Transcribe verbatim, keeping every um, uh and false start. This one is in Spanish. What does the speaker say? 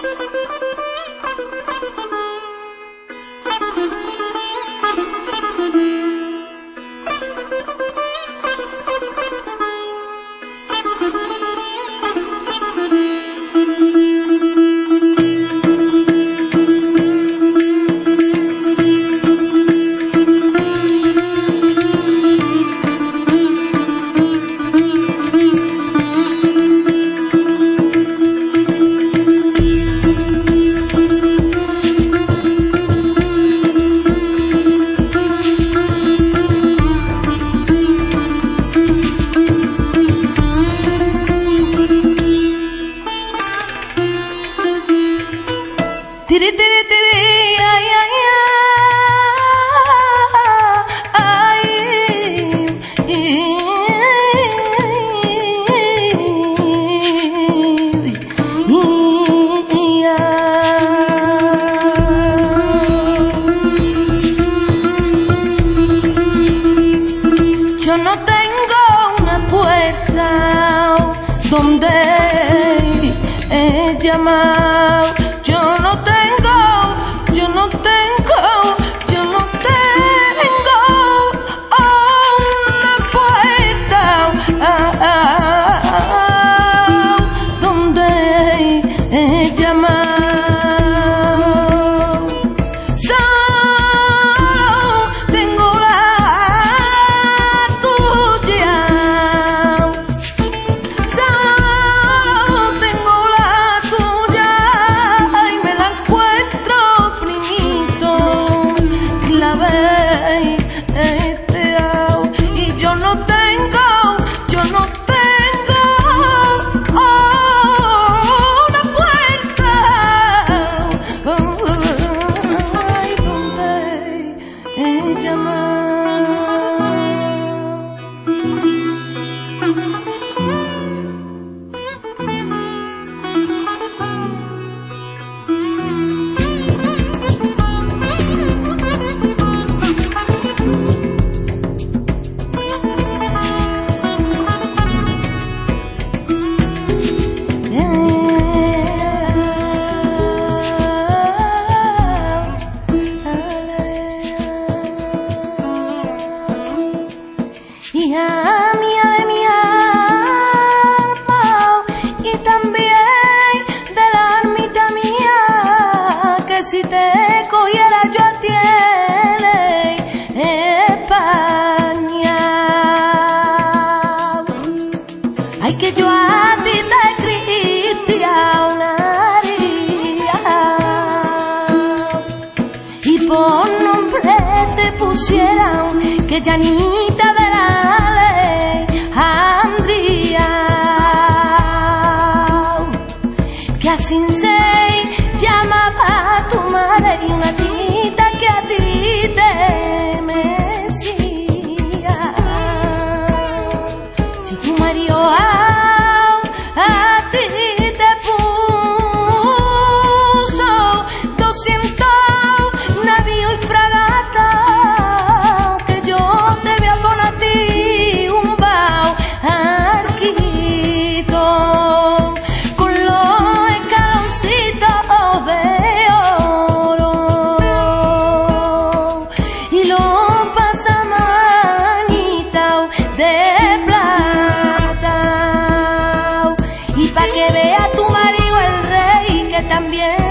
Tiri tiri tiri, ay ay ay, yo no tengo una puerta donde he llamado. Yo no tengo, yo no tengo, yo no tengo una puerta ah, ah, ah, donde he llamado. Solo tengo la tuya. Solo tengo la tuya. Y yo no tengo, yo no tengo oh, una puerta ay, donde he llamado. Hija mía de mi alma y también de la almita mía, que si te cogiera yo a ti en España. Ay, que yo a ti te cristianaría y por nombre te pusieran que Llanita de la Alejandría, que así se llamaba tu madre y una tita que a ti te mecía. Si tu marido a, a ti te puso doscientos navíos y fragatas, pa' que vea tu marido el rey, que también